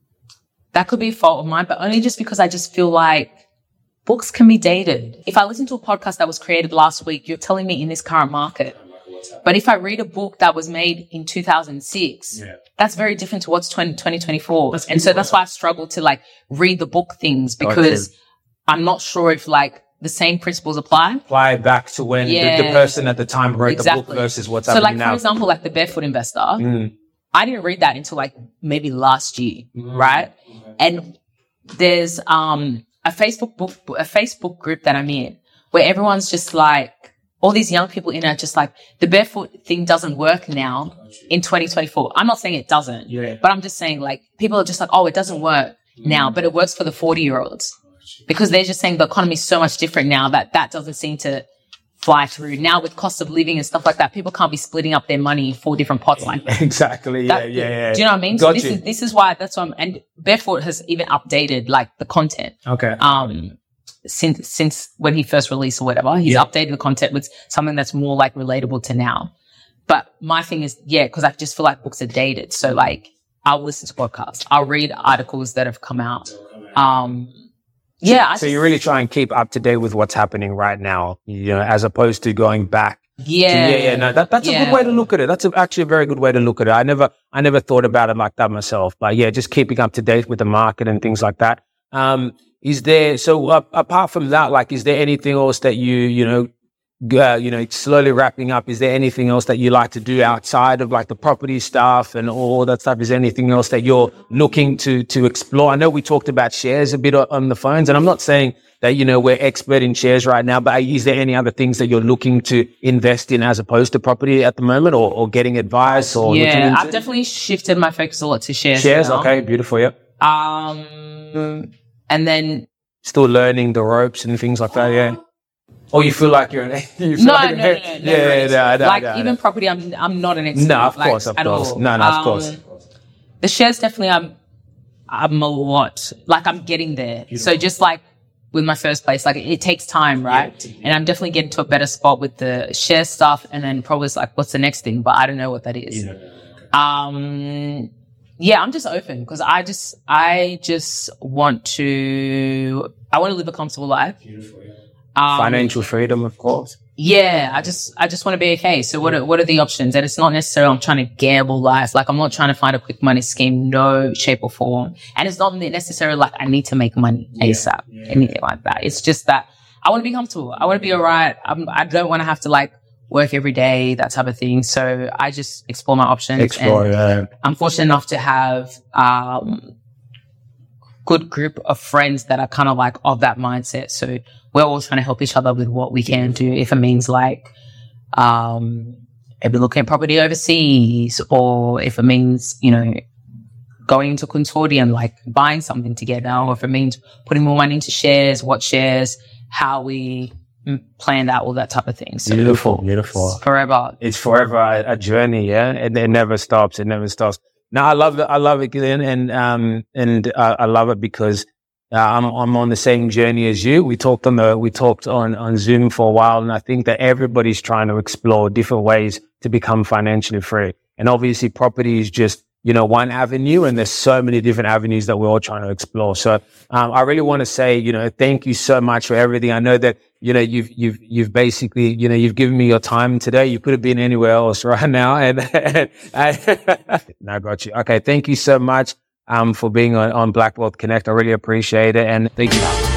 that could be a fault of mine, but only just because I just feel like books can be dated. If I listen to a podcast that was created last week, you're telling me in this current market. But if I read a book that was made in two thousand six, yeah. that's very different to what's twenty twenty-four. That's and so that's why I struggle to like read the book things, because I'm not sure if like the same principles apply. Apply back to when yeah. the, the person at the time wrote exactly. the book versus what's so happening like, now. So like, for example, like The Barefoot Investor, mm. I didn't read that until like maybe last year, mm. right? Mm. And there's um a Facebook book, a Facebook group that I'm in where everyone's just like, all these young people in it are just like, the barefoot thing doesn't work now in twenty twenty-four. I'm not saying it doesn't, yeah. but I'm just saying like, people are just like, oh, it doesn't work now, but it works for the forty year olds, because they're just saying the economy is so much different now that that doesn't seem to fly through. Now with cost of living and stuff like that, people can't be splitting up their money in four different pots like that. Exactly. Yeah, that, yeah, yeah. Do you know what I mean? Got so this you. is this is why that's why I'm, and Barefoot has even updated like the content. Okay. Um since since when he first released or whatever, he's Yeah. updated the content with something that's more like relatable to now. But my thing is, yeah, because I just feel like books are dated. So like I'll listen to podcasts, I'll read articles that have come out. Um Yeah. I So just, you really try and keep up to date with what's happening right now, you know, as opposed to going back. yeah. to- yeah, yeah. No, that, that's a yeah. good way to look at it. That's a, actually a very good way to look at it. I never, I never thought about it like that myself. But yeah, just keeping up to date with the market and things like that. Um, is there so uh, apart from that, like, is there anything else that you, you know, uh, you know, slowly wrapping up? Is there anything else that you like to do outside of like the property stuff and all that stuff? Is there anything else that you're looking to to explore? I know we talked about shares a bit on, on the phones, and I'm not saying that, you know, we're expert in shares right now, but is there any other things that you're looking to invest in as opposed to property at the moment, or, or getting advice or looking Yeah, into I've definitely shifted my focus a lot to shares. shares? now. Okay, beautiful. Yeah, Um, and then still learning the ropes and things like that. Yeah. Or you feel like you're an you feel no, like no, no, no, no, yeah, no, yeah, no, no, like no, even no. property, I'm I'm not an expert. No, of like, course, of at course. all. No, no, of Um, course. The shares definitely, I'm I'm a lot like I'm getting there. So just like with my first place, like it, it takes time, right? And I'm definitely getting to a better spot with the share stuff, and then probably it's like, what's the next thing? But I don't know what that is. Um, yeah, I'm just open because I just I just want to I want to live a comfortable life. Um, Financial freedom, of course. Yeah, I just I just want to be okay. So what are, what are the options? And it's not necessarily I'm trying to gamble life. Like I'm not trying to find a quick money scheme, no shape or form. And it's not necessarily like I need to make money ASAP, anything like that. It's just that I want to be comfortable. I want to be all right. I'm, I don't want to have to like work every day, that type of thing. So I just explore my options. Explore, and yeah. I'm fortunate enough to have um good group of friends that are kind of like of that mindset. So we're all trying to help each other with what we can do. If it means like, um, maybe looking at property overseas, or if it means, you know, going into a consortium, like buying something together, or if it means putting more money into shares, what shares, how we plan that, all that type of thing. So Beautiful, beautiful. it's forever. It's forever a, a journey, yeah. And it never stops. It never stops. No, I love it. I love it, Gillian, and um, and uh, I love it because uh, I'm I'm on the same journey as you. We talked on the we talked on on Zoom for a while, and I think that everybody's trying to explore different ways to become financially free. And obviously, property is just, you know, one avenue, and there's so many different avenues that we're all trying to explore. So um, I really want to say, you know, thank you so much for everything. I know that, you know, you've, you've, you've basically, you know, you've given me your time today. You could have been anywhere else right now. And, and I, no, I got you. Okay. Thank you so much, um, for being on, on Black Wealth Connect. I really appreciate it. And thank you.